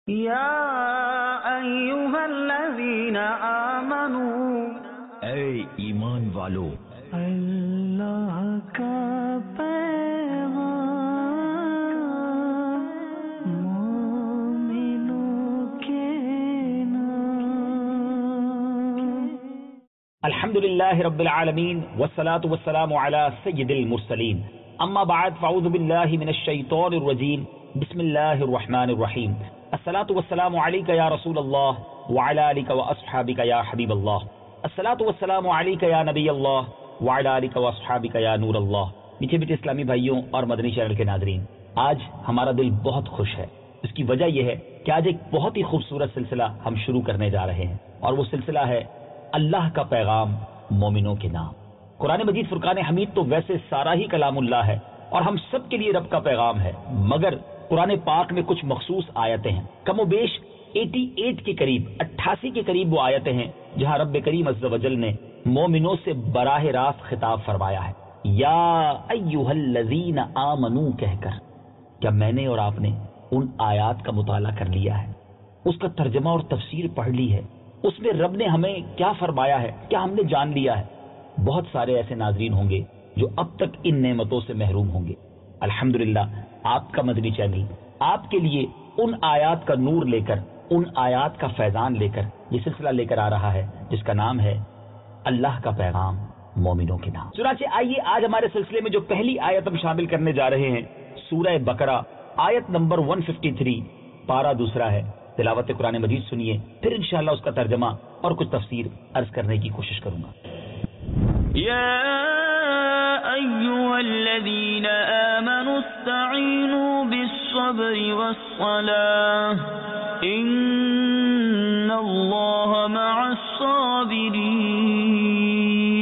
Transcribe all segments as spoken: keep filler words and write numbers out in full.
یا ایھا الذین آمنوا، اے ایمان والو، اللہ کا پیغام مومنوں کے نام۔ الحمدللہ رب العالمین والصلاة والسلام علی سید المرسلین، اما بعد فاعوذ باللہ من الشیطان الرجیم، بسم اللہ الرحمن الرحیم۔ الصلاة والسلام علیک یا رسول اللہ وعلی آلک واصحابک یا حبیب اللہ، الصلاة والسلام علیک یا نبی اللہ وعلی آلک واصحابک یا نور اللہ۔ میٹھے میٹھے اسلامی بھائیوں اور مدنی چینل کے ناظرین، آج ہمارا دل بہت خوش ہے۔ اس کی وجہ یہ ہے کہ آج ایک بہت ہی خوبصورت سلسلہ ہم شروع کرنے جا رہے ہیں، اور وہ سلسلہ ہے اللہ کا پیغام مومنوں کے نام۔ قرآن مجید فرقان حمید تو ویسے سارا ہی کلام اللہ ہے اور ہم سب کے لیے رب کا پیغام ہے، مگر قرآن پاک میں کچھ مخصوص آیتیں ہیں، کم و بیش اٹھاسی کے قریب اٹھاسی کے قریب وہ آیتیں ہیں جہاں رب کریم عز و جل نے مومنوں سے براہ راست خطاب فرمایا ہے، یا ایھا الذین آمنوا کہہ کر۔ کیا میں نے اور آپ نے ان آیات کا مطالعہ کر لیا ہے، اس کا ترجمہ اور تفسیر پڑھ لی ہے؟ اس میں رب نے ہمیں کیا فرمایا ہے، کیا ہم نے جان لیا ہے؟ بہت سارے ایسے ناظرین ہوں گے جو اب تک ان نعمتوں سے محروم ہوں گے۔ الحمدللہ آپ کا مدنی چینل آپ کے لیے ان آیات کا نور لے کر، ان آیات کا فیضان لے کر یہ سلسلہ لے کر آ رہا ہے جس کا نام ہے اللہ کا پیغام مومنوں کے نام۔ چنانچہ آئیے آج ہمارے سلسلے میں جو پہلی آیت ہم شامل کرنے جا رہے ہیں، سورہ بقرہ آیت نمبر ایک سو تریس، پارہ دوسرا ہے۔ تلاوت قرآن مجید سنیے، پھر انشاءاللہ اس کا ترجمہ اور کچھ تفسیر عرض کرنے کی کوشش کروں گا۔ یا ایھا الذین آمنوا استعینوا بالصبر والصلاة ان اللہ مع الصابرین۔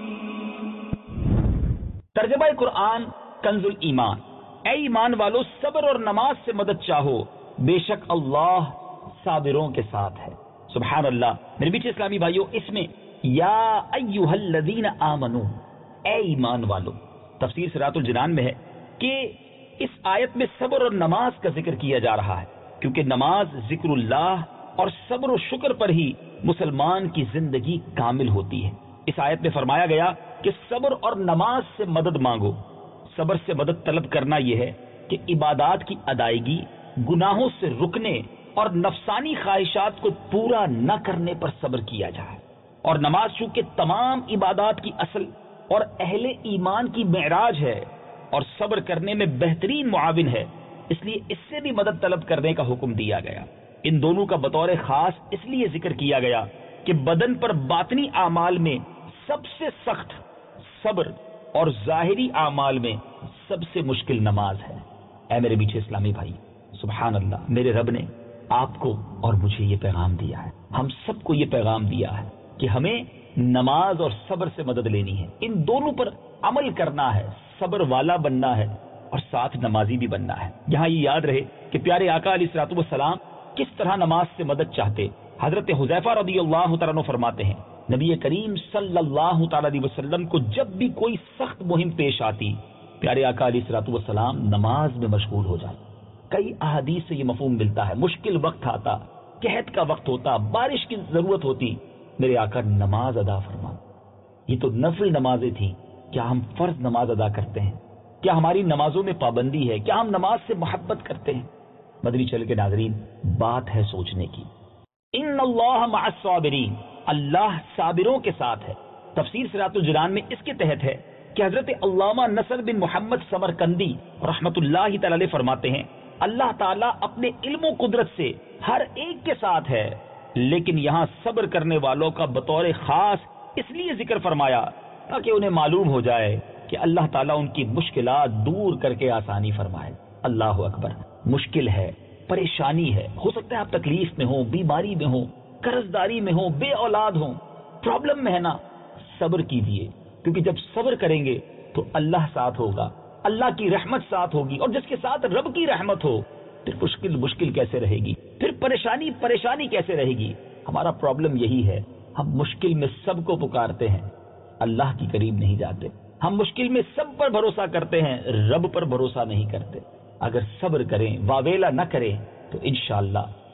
ترجمہ قرآن کنز الایمان۔ اے ایمان والو، صبر اور نماز سے مدد چاہو، بے شک اللہ صابروں کے ساتھ ہے۔ سبحان اللہ۔ میرے بیچ اسلامی بھائیوں، اس میں یا ایھا الذین آمنوا، اے ایمان والو، تفسیر صراط الجنان میں ہے کہ اس آیت میں صبر اور نماز کا ذکر کیا جا رہا ہے، کیونکہ نماز ذکر اللہ اور صبر و شکر پر ہی مسلمان کی زندگی کامل ہوتی ہے۔ اس آیت میں فرمایا گیا کہ صبر اور نماز سے مدد مانگو۔ صبر سے مدد طلب کرنا یہ ہے کہ عبادات کی ادائیگی، گناہوں سے رکنے اور نفسانی خواہشات کو پورا نہ کرنے پر صبر کیا جائے۔ اور نماز چونکہ تمام عبادات کی اصل اور اہل ایمان کی معراج ہے اور صبر کرنے میں بہترین معاون ہے، اس لیے اس سے بھی مدد طلب کرنے کا حکم دیا گیا۔ ان دونوں کا بطور خاص اس لیے ذکر کیا گیا کہ بدن پر باطنی اعمال میں سب سے سخت صبر اور ظاہری اعمال میں سب سے مشکل نماز ہے۔ اے میرے میٹھے اسلامی بھائی، سبحان اللہ، میرے رب نے آپ کو اور مجھے یہ پیغام دیا ہے، ہم سب کو یہ پیغام دیا ہے کہ ہمیں نماز اور صبر سے مدد لینی ہے، ان دونوں پر عمل کرنا ہے، صبر والا بننا ہے اور ساتھ نمازی بھی بننا ہے۔ یہاں یہ یاد رہے کہ پیارے آقا علیہ الصلوۃ والسلام کس طرح نماز سے مدد چاہتے۔ حضرت حذیفہ رضی اللہ تعالیٰ عنہ فرماتے ہیں، نبی کریم صلی اللہ تعالیٰ علیہ وسلم کو جب بھی کوئی سخت مہم پیش آتی، پیارے آقا علیہ الصلوۃ والسلام نماز میں مشغول ہو جاتے۔ کئی احادیث سے یہ مفہوم ملتا ہے، مشکل وقت آتا، قحط کا وقت ہوتا، بارش کی ضرورت ہوتی، میرے آقا نماز ادا فرما۔ یہ تو نفل نمازیں تھیں، کیا ہم فرض نماز ادا کرتے ہیں؟ کیا ہماری نمازوں میں پابندی ہے؟ کیا ہم نماز سے محبت کرتے ہیں؟ مدنی چل کے ناظرین، بات ہے سوچنے کی۔ ان اللہ مع الصابرین، اللہ صابروں کے ساتھ ہے۔ تفسیر صراط الجنان میں اس کے تحت ہے کہ حضرت علامہ نصر بن محمد سمرقندی رحمت اللہ تعالی علیہ فرماتے ہیں، اللہ تعالیٰ اپنے علم و قدرت سے ہر ایک کے ساتھ ہے، لیکن یہاں صبر کرنے والوں کا بطور خاص اس لیے ذکر فرمایا تاکہ انہیں معلوم ہو جائے کہ اللہ تعالیٰ ان کی مشکلات دور کر کے آسانی فرمائے۔ اللہ اکبر۔ مشکل ہے، پریشانی ہے، ہو سکتا ہے آپ تکلیف میں ہوں، بیماری میں ہوں، قرض داری میں ہوں، بے اولاد ہوں، پرابلم میں ہے نا، صبر کیجیے، کیونکہ جب صبر کریں گے تو اللہ ساتھ ہوگا، اللہ کی رحمت ساتھ ہوگی، اور جس کے ساتھ رب کی رحمت ہو پھر مشکل مشکل کیسے رہے گی، پھر پریشانی پریشانی کیسے رہے گی۔ ہمارا پرابلم یہی ہے، ہم مشکل میں سب کو پکارتے ہیں، اللہ کی قریب نہیں جاتے۔ ہم مشکل میں سب پر بھروسہ کرتے ہیں، رب پر بھروسہ نہیں کرتے۔ اگر صبر کریں، واویلا نہ کریں تو انشاءاللہ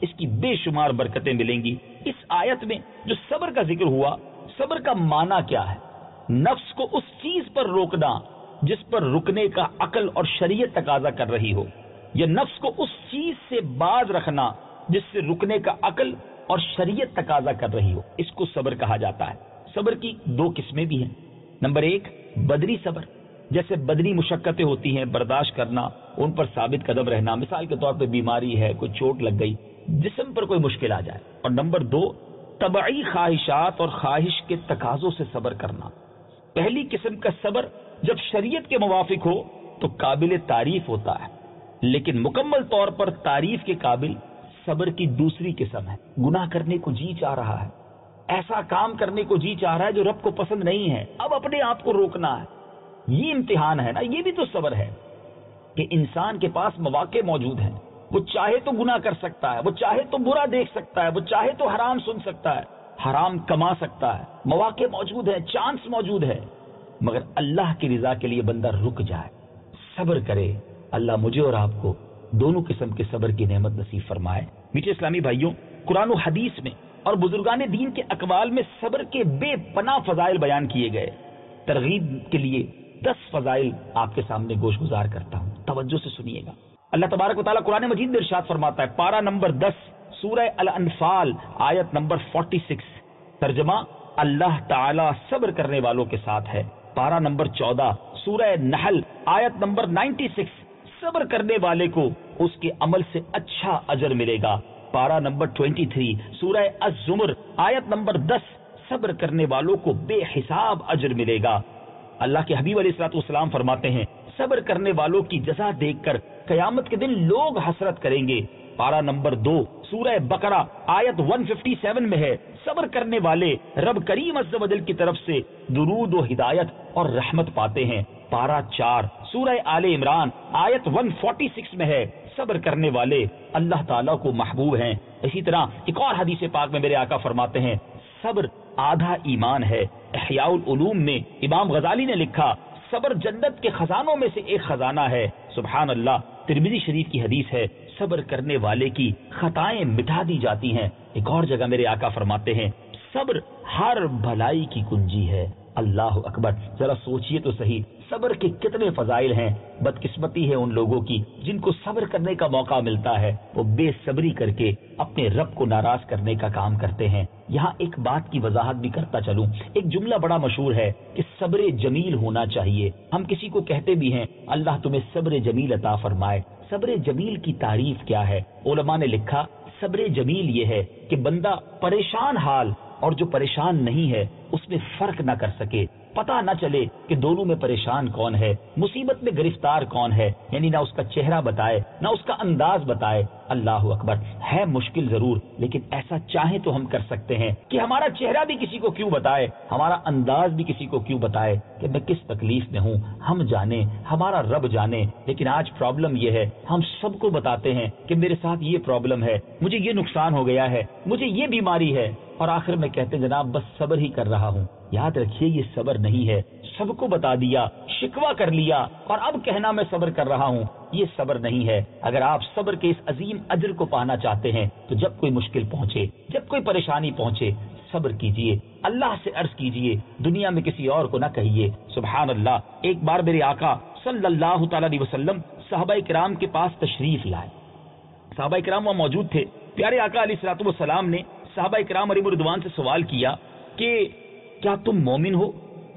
اس کی بے شمار برکتیں ملیں گی. اس آیت میں جو صبر کا ذکر ہوا، صبر کا معنی کیا ہے؟ نفس کو اس چیز پر روکنا جس پر رکنے کا عقل اور شریعت تقاضا کر رہی ہو، یا نفس کو اس چیز سے باز رکھنا جس سے رکنے کا عقل اور شریعت تقاضا کر رہی ہو، اس کو صبر کہا جاتا ہے. صبر کی دو قسمیں بھی ہیں. نمبر ایک بدنی صبر، جیسے بدنی مشقتیں ہوتی ہیں، برداشت کرنا، ان پر ثابت قدم رہنا. مثال کے طور پہ بیماری ہے، کوئی چوٹ لگ گئی، جسم پر کوئی مشکل آ جائے. اور نمبر دو طبعی خواہشات اور خواہش کے تقاضوں سے صبر کرنا. پہلی قسم کا صبر جب شریعت کے موافق ہو تو قابل تعریف ہوتا ہے، لیکن مکمل طور پر تعریف کے قابل صبر کی دوسری قسم ہے. گناہ کرنے کو جی چاہ رہا ہے، ایسا کام کرنے کو جی چاہ رہا ہے جو رب کو پسند نہیں ہے، اب اپنے آپ کو روکنا ہے. یہ امتحان ہے نا، یہ بھی تو صبر ہے کہ انسان کے پاس مواقع موجود ہیں، وہ چاہے تو گناہ کر سکتا ہے، وہ چاہے تو برا دیکھ سکتا ہے، وہ چاہے تو حرام سن سکتا ہے، حرام کما سکتا ہے، مواقع موجود ہیں، چانس موجود ہے، مگر اللہ کی رضا کے لیے بندہ رک جائے، صبر کرے. اللہ مجھے اور آپ کو دونوں قسم کے صبر کی نعمت نصیب فرمائے. میٹھے اسلامی بھائیوں، قرآن و حدیث میں اور بزرگان دین کے اقوال میں صبر کے بے پناہ فضائل بیان کیے گئے. ترغیب کے لیے دس فضائل آپ کے سامنے گوش گزار کرتا ہوں، توجہ سے سنیے گا. اللہ تبارک و تعالیٰ قرآن مجید میں ارشاد فرماتا ہے، پارہ نمبر دس سورہ الانفال آیت نمبر چھیالیس. ترجمہ، اللہ تعالیٰ صبر کرنے والوں کے ساتھ ہے. پارہ نمبر چودہ سورہ نحل آیت نمبر ننانوے. صبر کرنے والے کو اس کے عمل سے اچھا اجر ملے گا. پارہ نمبر تیئیس سورہ الزمر آیت نمبر دس. صبر کرنے والوں کو بے حساب اجر ملے گا. اللہ کے حبیب علیہ الصلوۃ والسلام فرماتے ہیں، صبر کرنے والوں کی جزا دیکھ کر قیامت کے دن لوگ حسرت کریں گے. پارہ نمبر دو سورہ بقرہ آیت ایک سو سچاون میں ہے، صبر کرنے والے رب کریم عز و جل کی طرف سے درود و ہدایت اور رحمت پاتے ہیں. پارہ چار سورہ آل عمران آیت ایک سو چھیالیس میں ہے، صبر کرنے والے اللہ تعالیٰ کو محبوب ہیں. اسی طرح ایک اور حدیث پاک میں میرے آقا فرماتے ہیں، صبر آدھا ایمان ہے. احیاء العلوم میں امام غزالی نے لکھا، صبر جنت کے خزانوں میں سے ایک خزانہ ہے. سبحان اللہ. ترمذی شریف کی حدیث ہے، صبر کرنے والے کی خطائیں مٹا دی جاتی ہیں. ایک اور جگہ میرے آقا فرماتے ہیں، صبر ہر بھلائی کی کنجی ہے. اللہ اکبر. ذرا سوچئے تو صحیح، صبر کے کتنے فضائل ہیں. بدقسمتی ہے ان لوگوں کی جن کو صبر کرنے کا موقع ملتا ہے، وہ بے صبری کر کے اپنے رب کو ناراض کرنے کا کام کرتے ہیں. یہاں ایک بات کی وضاحت بھی کرتا چلوں. ایک جملہ بڑا مشہور ہے کہ صبر جمیل ہونا چاہیے. ہم کسی کو کہتے بھی ہیں، اللہ تمہیں صبر جمیل عطا فرمائے. صبر جمیل کی تعریف کیا ہے؟ علماء نے لکھا، صبر جمیل یہ ہے کہ بندہ پریشان حال اور جو پریشان نہیں ہے اس میں فرق نہ کر سکے، پتہ نہ چلے کہ دونوں میں پریشان کون ہے، مصیبت میں گرفتار کون ہے، یعنی نہ اس کا چہرہ بتائے نہ اس کا انداز بتائے. اللہ اکبر. ہے مشکل ضرور، لیکن ایسا چاہیں تو ہم کر سکتے ہیں کہ ہمارا چہرہ بھی کسی کو کیوں بتائے، ہمارا انداز بھی کسی کو کیوں بتائے کہ میں کس تکلیف میں ہوں. ہم جانے، ہمارا رب جانے. لیکن آج پرابلم یہ ہے، ہم سب کو بتاتے ہیں کہ میرے ساتھ یہ پرابلم ہے، مجھے یہ نقصان ہو گیا ہے، مجھے یہ بیماری ہے، اور آخر میں کہتے ہیں جناب بس صبر ہی کر رہا ہوں. یاد رکھیے یہ صبر نہیں ہے. سب کو بتا دیا، شکوہ کر لیا اور اب کہنا میں صبر کر رہا ہوں، یہ صبر نہیں ہے. اگر آپ صبر کے اس عظیم اجر کو پانا چاہتے ہیں تو جب کوئی مشکل پہنچے، جب کوئی پریشانی پہنچے، صبر کیجئے، اللہ سے عرض کیجئے، دنیا میں کسی اور کو نہ کہیے. سبحان اللہ. ایک بار میرے آقا صلی اللہ تعالی علیہ وسلم صحابہ کرام کے پاس تشریف لائے. صحابہ کرام وہاں موجود تھے. پیارے آقا علیہ الصلوۃ والسلام نے صحابہ کرام علیہ رضوان سے سوال کیا کہ کیا تم مومن ہو؟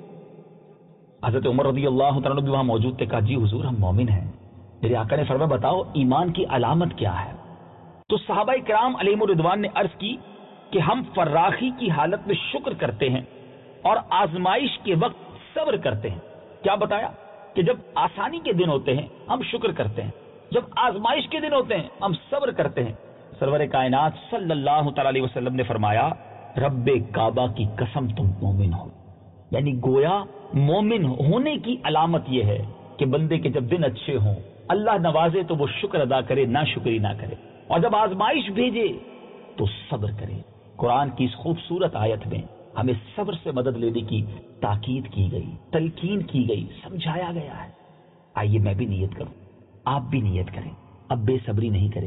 حضرت عمر رضی اللہ تعالیٰ بھی وہاں موجود تھے. کہا جی حضور ہم مومن ہیں. میرے آقا نے فرمایا بتاؤ ایمان کی علامت کیا ہے؟ تو صحابہ کرام علیہ رضوان نے عرض کی کہ ہم فراخی کی حالت میں شکر کرتے ہیں اور آزمائش کے وقت صبر کرتے ہیں. کیا بتایا؟ کہ جب آسانی کے دن ہوتے ہیں ہم شکر کرتے ہیں، جب آزمائش کے دن ہوتے ہیں ہم صبر کرتے ہیں. سرور کائنات صلی اللہ تعالی علیہ وسلم نے فرمایا رب کعبہ کی قسم تم مومن ہو. یعنی گویا مومن ہونے کی علامت یہ ہے کہ بندے کے جب دن اچھے ہوں، اللہ نوازے تو وہ شکر ادا کرے، نہ شکری نہ کرے، اور جب آزمائش بھیجے تو صبر کرے. قرآن کی اس خوبصورت آیت میں ہمیں صبر سے مدد لینے کی تاکید کی گئی، تلقین کی گئی، سمجھایا گیا ہے. آئیے میں بھی نیت کروں، آپ بھی نیت کریں، اب بے صبری نہیں کریں گے،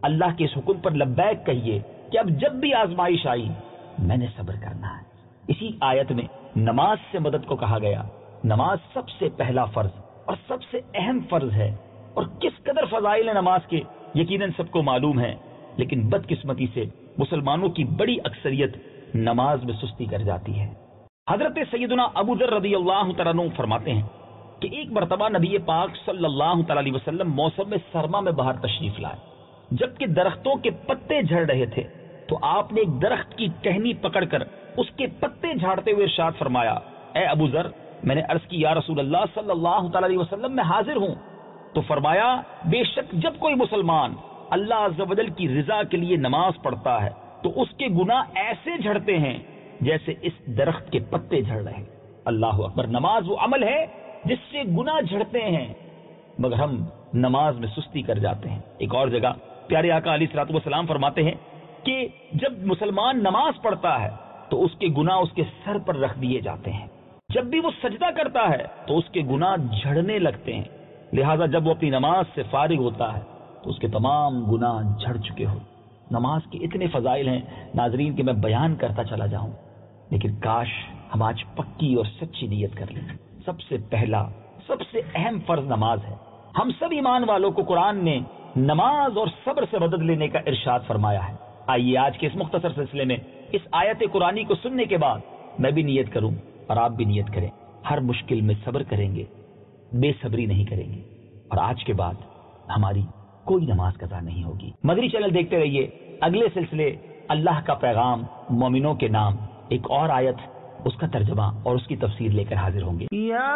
اللہ کے اس حکم پر لبیک کہیے کہ اب جب بھی آزمائش آئی میں نے صبر کرنا ہے۔ اسی آیت میں نماز سے مدد کو کہا گیا۔ نماز سب سے پہلا فرض اور سب سے اہم فرض ہے، اور کس قدر فضائل ہیں نماز کے یقیناً سب کو معلوم ہے، لیکن بدقسمتی سے مسلمانوں کی بڑی اکثریت نماز میں سستی کر جاتی ہے۔ حضرت سیدنا ابو ذر رضی اللہ تعالیٰ عنہ فرماتے ہیں کہ ایک مرتبہ نبی پاک صلی اللہ تعالی علیہ وسلم موسم میں سرما میں باہر تشریف لائے، جبکہ درختوں کے پتے جھڑ رہے تھے تو آپ نے ایک درخت کی ٹہنی پکڑ کر اس کے پتے جھاڑتے ہوئے ارشاد فرمایا، اے ابو ذر، میں نے عرض کی یا رسول اللہ صلی اللہ تعالی علیہ وسلم میں حاضر ہوں، تو فرمایا بے شک جب کوئی مسلمان اللہ عز و جل کی رضا کے لیے نماز پڑھتا ہے تو اس کے گناہ ایسے جھڑتے ہیں جیسے اس درخت کے پتے جھڑ رہے ہیں۔ اللہ اکبر۔ نماز وہ عمل ہے جس سے گناہ جھڑتے ہیں، مگر ہم نماز میں سستی کر جاتے ہیں۔ ایک اور جگہ پیارے آقا علیہ الصلوۃ والسلام فرماتے ہیں کہ جب مسلمان نماز پڑھتا ہے تو اس کے گناہ اس کے سر پر رکھ دیے جاتے ہیں، جب بھی وہ سجدہ کرتا ہے تو اس کے گناہ جھڑنے لگتے ہیں، لہذا جب وہ اپنی نماز سے فارغ ہوتا ہے تو اس کے تمام گناہ جھڑ چکے ہو۔ نماز کے اتنے فضائل ہیں ناظرین کہ میں بیان کرتا چلا جاؤں، لیکن کاش ہم آج پکی اور سچی نیت کر لیں۔ سب سے پہلا سب سے اہم فرض نماز ہے۔ ہم سب ایمان والوں کو قرآن نے نماز اور صبر سے مدد لینے کا ارشاد فرمایا ہے۔ آئیے آج کے اس مختصر سلسلے میں اس آیت قرآنی کو سننے کے بعد میں بھی نیت کروں اور آپ بھی نیت کریں، ہر مشکل میں صبر کریں گے، بے صبری نہیں کریں گے، اور آج کے بعد ہماری کوئی نماز قضا نہیں ہوگی۔ مدری چینل دیکھتے رہیے، اگلے سلسلے اللہ کا پیغام مومنوں کے نام، ایک اور آیت، اس کا ترجمہ اور اس کی تفسیر لے کر حاضر ہوں گے۔ یا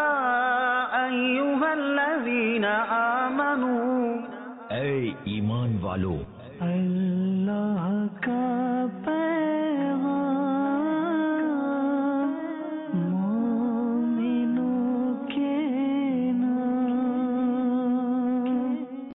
ایھا الذین آمنوا، اے ایمان والو، اللہ